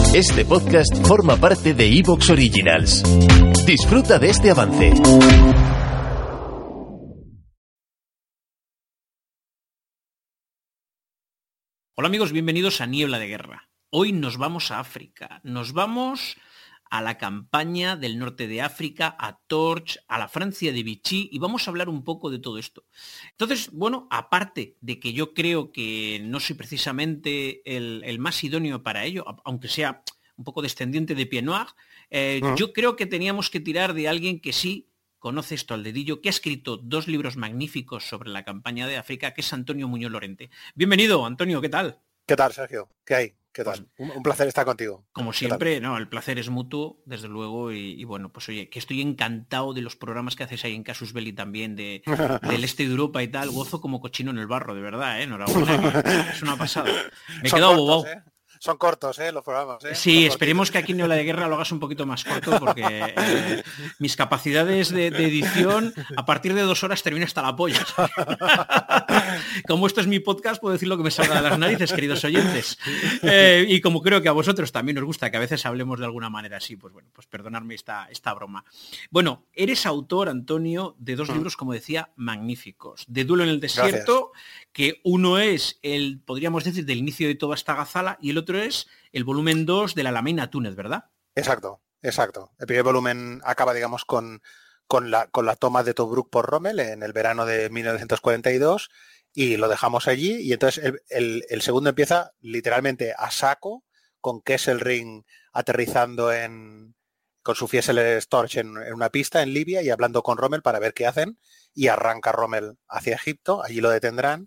Este podcast forma parte de Evox Originals. Disfruta de este avance. Hola amigos, bienvenidos a Niebla de Guerra. Hoy nos vamos a África, nos vamos a la campaña del norte de África, a Torch, a la Francia de Vichy, y vamos a hablar un poco de todo esto. Entonces, bueno, aparte de que yo creo que no soy precisamente el más idóneo para ello, aunque sea un poco descendiente de Pied Noir, yo creo que teníamos que tirar de alguien que sí conoce esto al dedillo, que ha escrito 2 libros magníficos sobre la campaña de África, que es Antonio Muñoz Lorente. Bienvenido, Antonio, ¿qué tal? ¿Qué tal, Sergio? ¿Qué hay? ¿Qué tal? Pues, un placer estar contigo. Como siempre, no, el placer es mutuo, desde luego, y bueno, pues oye, que estoy encantado de los programas que haces ahí en Casus Belli también, del este de Europa y tal, gozo como cochino en el barro, de verdad, enhorabuena, es una pasada. Me he quedado bobado. Son cortos, los programas, Sí, esperemos que aquí en Niebla de Guerra lo hagas un poquito más corto, porque mis capacidades de edición, a partir de 2 horas termina hasta la polla. Como esto es mi podcast, puedo decir lo que me salga de las narices, queridos oyentes. Y como creo que a vosotros también os gusta que a veces hablemos de alguna manera así, pues bueno, pues perdonadme esta broma. Bueno, eres autor, Antonio, de 2 libros, como decía, magníficos. De Duelo en el desierto, gracias, que uno es podríamos decir, del inicio de toda esta gazala, y el otro es el volumen 2 del Alamein a Túnez, ¿verdad? Exacto. El primer volumen acaba, digamos, con la toma de Tobruk por Rommel en el verano de 1942 y lo dejamos allí, y entonces el segundo empieza literalmente a saco, con Kesselring aterrizando con su Fieseler Storch en una pista en Libia y hablando con Rommel para ver qué hacen, y arranca Rommel hacia Egipto, allí lo detendrán.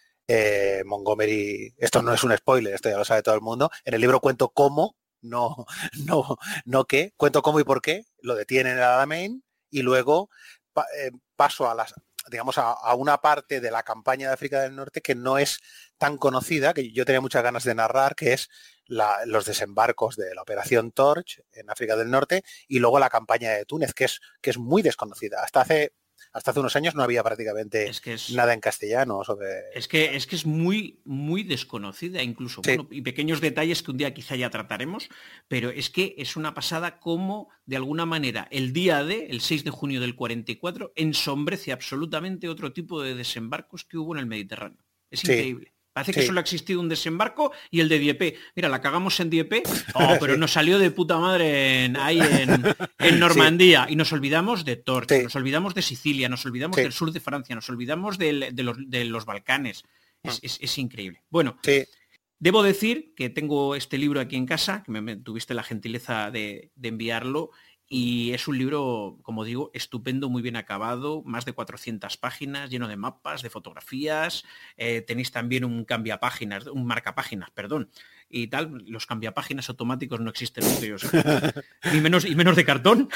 Montgomery, esto no es un spoiler, esto ya lo sabe todo el mundo. En el libro cuento cómo, no qué, cuento cómo y por qué lo detienen en el Alamein, y luego paso a una parte de la campaña de África del Norte que no es tan conocida, que yo tenía muchas ganas de narrar, que es los desembarcos de la Operación Torch en África del Norte, y luego la campaña de Túnez, que es muy desconocida. Hasta hace unos años no había prácticamente nada en castellano sobre... Es que es muy, muy desconocida incluso. Sí. Bueno, y pequeños detalles que un día quizá ya trataremos, pero es que es una pasada cómo, de alguna manera, el día el 6 de junio del 44, ensombrece absolutamente otro tipo de desembarcos que hubo en el Mediterráneo. Es increíble. Parece que solo ha existido un desembarco y el de Dieppe. Mira, la cagamos en Dieppe, pero nos salió de puta madre ahí en Normandía. Y nos olvidamos de Torch, nos olvidamos de Sicilia, nos olvidamos del sur de Francia, nos olvidamos de los Balcanes. Es increíble. Bueno, debo decir que tengo este libro aquí en casa, que me tuviste la gentileza de enviarlo. Y es un libro, como digo, estupendo, muy bien acabado, más de 400 páginas, lleno de mapas, de fotografías. Tenéis también un marcapáginas, perdón, y tal. Los cambiapáginas automáticos no existen nunca, yo sé. y menos de cartón.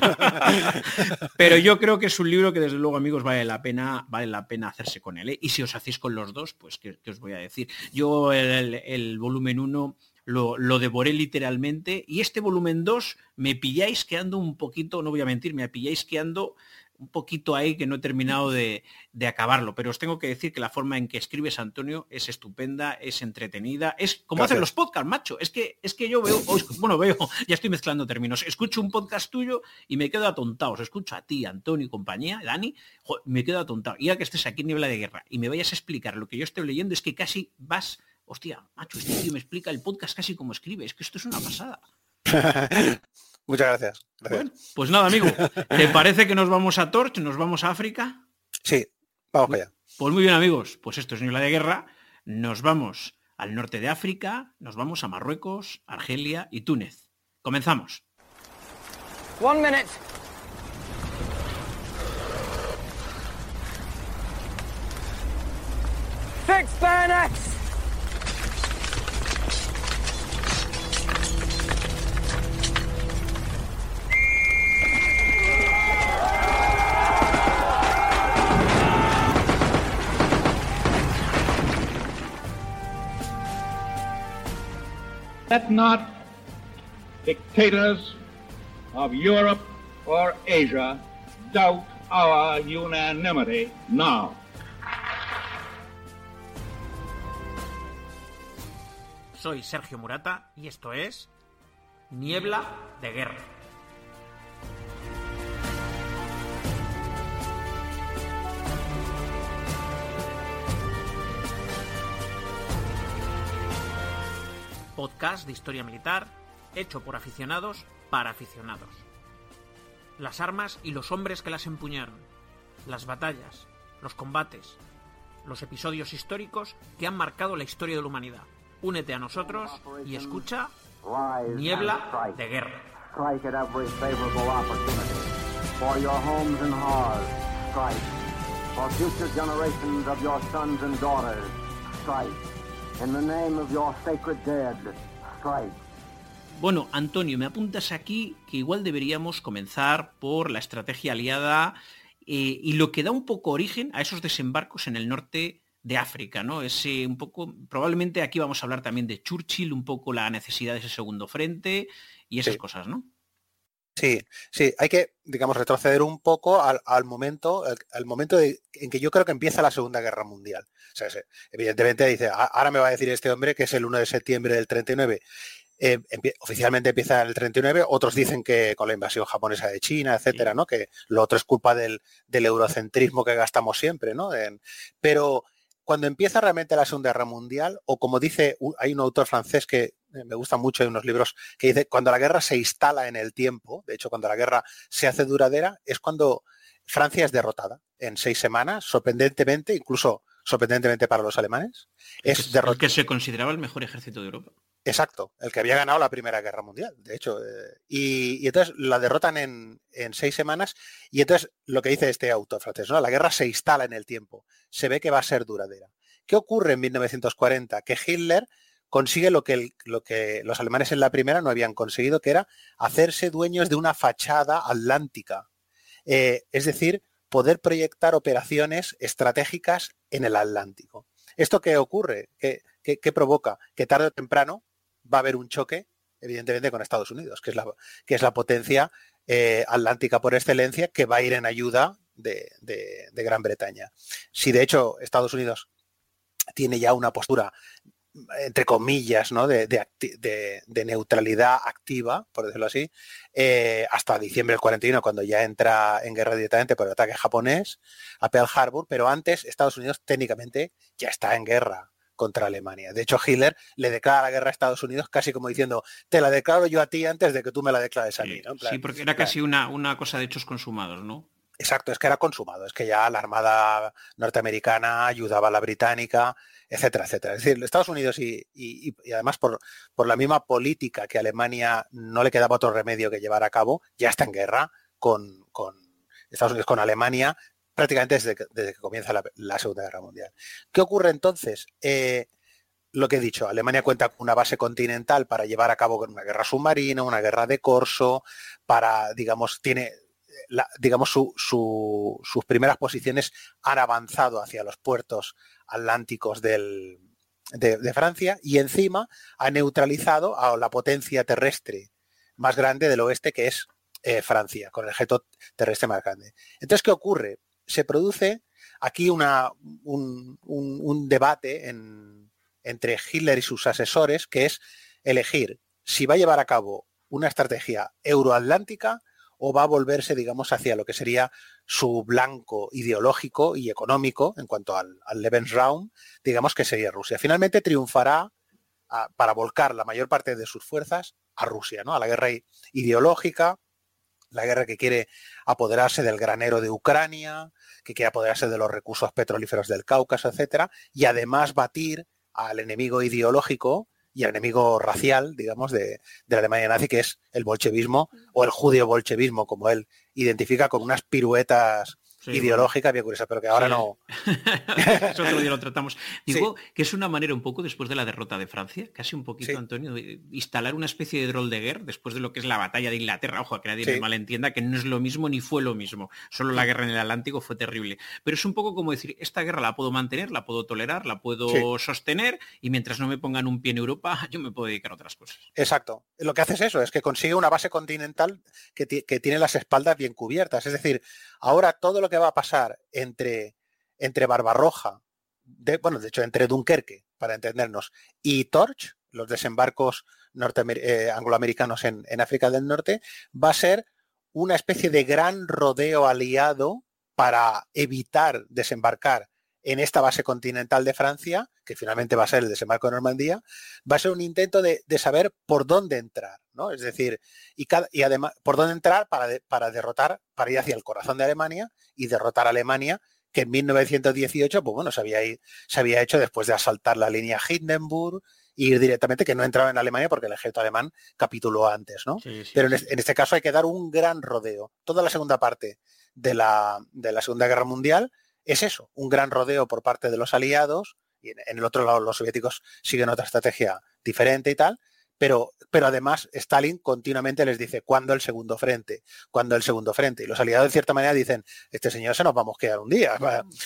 Pero yo creo que es un libro que, desde luego, amigos, vale la pena hacerse con él, ¿eh? Y si os hacéis con los dos, pues, ¿qué os voy a decir? Yo el volumen 1... Lo devoré literalmente, y este volumen 2 me pilláis que ando un poquito, no voy a mentir, me pilláis que ando un poquito ahí, que no he terminado de acabarlo, pero os tengo que decir que la forma en que escribes, Antonio, es estupenda, es entretenida, es como hacen los podcasts, macho. Es que yo veo, ya estoy mezclando términos, escucho un podcast tuyo y me quedo atontado, os escucho a ti, Antonio y compañía, Dani, me quedo atontado, y ya que estés aquí en Niebla de Guerra y me vayas a explicar lo que yo estoy leyendo, es que casi vas... Hostia, macho, este tío me explica el podcast casi como escribe. Es que esto es una pasada. Muchas gracias. Bueno, pues nada, amigo. ¿Te parece que nos vamos a Torch? ¿Nos vamos a África? Sí, vamos para allá. Pues muy bien, amigos. Pues esto es Niebla de Guerra. Nos vamos al norte de África, nos vamos a Marruecos, Argelia y Túnez. Comenzamos. 1 minute. Fix bayonets! Let not dictators of Europe or Asia doubt our unanimity now. Soy Sergio Murata y esto es Niebla de guerra. Podcast de historia militar, hecho por aficionados para aficionados. Las armas y los hombres que las empuñaron, las batallas, los combates, los episodios históricos que han marcado la historia de la humanidad. Únete a nosotros y escucha Niebla de guerra. Strike at every favorable opportunity. For your homes and hearths, strike. For future generations of your sons and daughters, strike. In the name of your sacred dead, strike. Bueno, Antonio, me apuntas aquí que igual deberíamos comenzar por la estrategia aliada y lo que da un poco origen a esos desembarcos en el norte de África, ¿no? Ese un poco, probablemente aquí vamos a hablar también de Churchill, un poco la necesidad de ese segundo frente y esas cosas, ¿no? Sí, hay que, digamos, retroceder un poco al momento en que yo creo que empieza la Segunda Guerra Mundial. O sea, evidentemente dice, ahora me va a decir este hombre que es el 1 de septiembre del 39. Oficialmente empieza en el 39, otros dicen que con la invasión japonesa de China, etcétera, ¿no? Que lo otro es culpa del eurocentrismo que gastamos siempre, ¿no? Pero cuando empieza realmente la Segunda Guerra Mundial, o como dice, hay un autor francés que me gusta mucho, hay unos libros que dice, cuando la guerra se instala en el tiempo, de hecho cuando la guerra se hace duradera, es cuando Francia es derrotada en 6 semanas, sorprendentemente, incluso sorprendentemente para los alemanes. Es el que se consideraba el mejor ejército de Europa. Exacto, el que había ganado la Primera Guerra Mundial, de hecho. Y entonces la derrotan en 6 semanas y entonces lo que dice este autor francés, ¿no? La guerra se instala en el tiempo, se ve que va a ser duradera. ¿Qué ocurre en 1940? Que Hitler consigue lo que los alemanes en la primera no habían conseguido, que era hacerse dueños de una fachada atlántica. Es decir, poder proyectar operaciones estratégicas en el Atlántico. ¿Esto qué ocurre? ¿Qué provoca? Que tarde o temprano va a haber un choque, evidentemente, con Estados Unidos, que es la potencia atlántica por excelencia, que va a ir en ayuda de Gran Bretaña. Si de hecho Estados Unidos tiene ya una postura, entre comillas, ¿no? de neutralidad activa, por decirlo así, hasta diciembre del 41, cuando ya entra en guerra directamente por el ataque japonés a Pearl Harbor, pero antes Estados Unidos técnicamente ya está en guerra contra Alemania. De hecho, Hitler le declara la guerra a Estados Unidos casi como diciendo, te la declaro yo a ti antes de que tú me la declares a mí, ¿no? En plan, sí, porque era casi una cosa de hechos consumados, ¿no? Exacto, es que era consumado, es que ya la Armada norteamericana ayudaba a la británica, etcétera, etcétera. Es decir, Estados Unidos y además por la misma política que Alemania no le quedaba otro remedio que llevar a cabo, ya está en guerra con Estados Unidos, con Alemania, prácticamente desde que comienza la Segunda Guerra Mundial. ¿Qué ocurre entonces? Lo que he dicho, Alemania cuenta con una base continental para llevar a cabo una guerra submarina, una guerra de corso, para, digamos, sus primeras posiciones han avanzado hacia los puertos atlánticos de Francia y encima ha neutralizado a la potencia terrestre más grande del oeste, que es Francia, con el ejército terrestre más grande. Entonces, ¿qué ocurre? Se produce aquí un debate entre Hitler y sus asesores, que es elegir si va a llevar a cabo una estrategia euroatlántica o va a volverse, digamos, hacia lo que sería su blanco ideológico y económico en cuanto al Lebensraum, digamos, que sería Rusia. Finalmente triunfará para volcar la mayor parte de sus fuerzas a Rusia, ¿no? A la guerra ideológica, la guerra que quiere apoderarse del granero de Ucrania, que quiere apoderarse de los recursos petrolíferos del Cáucaso, etcétera, y además batir al enemigo ideológico y al enemigo racial, digamos, de la Alemania nazi, que es el bolchevismo o el judeo-bolchevismo, como él identifica, con unas piruetas ideológicas bien curiosas, pero que ahora no... Eso otro día lo tratamos. Digo que es una manera un poco, después de la derrota de Francia, casi un poquito, Antonio, de instalar una especie de drôle de guerre después de lo que es la batalla de Inglaterra. Ojo, que nadie me malentienda, que no es lo mismo ni fue lo mismo. Solo la guerra en el Atlántico fue terrible. Pero es un poco como decir, esta guerra la puedo mantener, la puedo tolerar, la puedo sostener, y mientras no me pongan un pie en Europa, yo me puedo dedicar a otras cosas. Exacto. Lo que hace es eso, es que consigue una base continental que tiene las espaldas bien cubiertas. Es decir, ahora todo lo que va a pasar entre Barbarroja, de hecho entre Dunkerque, para entendernos, y Torch, los desembarcos angloamericanos en África del Norte, va a ser una especie de gran rodeo aliado para evitar desembarcar en esta base continental de Francia, que finalmente va a ser el desembarco de Normandía. Va a ser un intento de saber por dónde entrar, ¿no? Es decir, y además por dónde entrar para derrotar, para ir hacia el corazón de Alemania y derrotar a Alemania, que en 1918, pues bueno, se había hecho después de asaltar la línea Hindenburg y ir directamente, que no entraba en Alemania porque el ejército alemán capituló antes, ¿no? Sí. Pero en este caso hay que dar un gran rodeo. Toda la segunda parte de la Segunda Guerra Mundial es eso, un gran rodeo por parte de los aliados, y en el otro lado los soviéticos siguen otra estrategia diferente y tal, pero además Stalin continuamente les dice ¿cuándo el segundo frente? Y los aliados de cierta manera dicen, este señor se nos va a mosquear un día.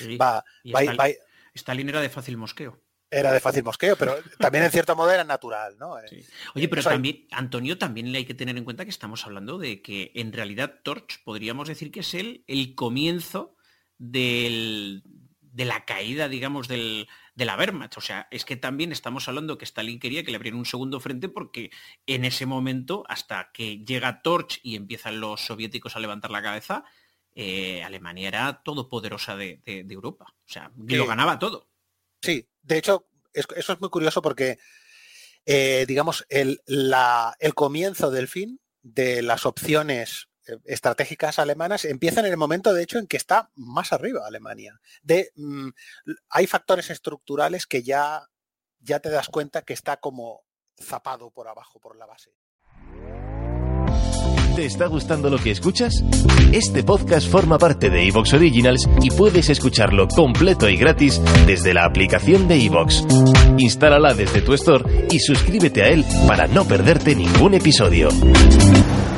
Stalin era de fácil mosqueo. Era de fácil mosqueo, pero también en cierto modo era natural, ¿no? Sí. Oye, pero también, Antonio, también le hay que tener en cuenta que estamos hablando de que en realidad Torch podríamos decir que es el comienzo de la caída, digamos, de la Wehrmacht. O sea, es que también estamos hablando que Stalin quería que le abrieran un segundo frente porque en ese momento, hasta que llega Torch y empiezan los soviéticos a levantar la cabeza, Alemania era todopoderosa de Europa. O sea, lo ganaba todo. Sí, de hecho, eso es muy curioso porque, digamos, el comienzo del fin de las opciones estratégicas alemanas empiezan en el momento, de hecho, en que está más arriba Alemania. Hay factores estructurales que ya te das cuenta que está como zapado por abajo, por la base. ¿Te está gustando lo que escuchas? Este podcast forma parte de iVoox Originals y puedes escucharlo completo y gratis desde la aplicación de iVoox. Instálala desde tu store y suscríbete a él para no perderte ningún episodio.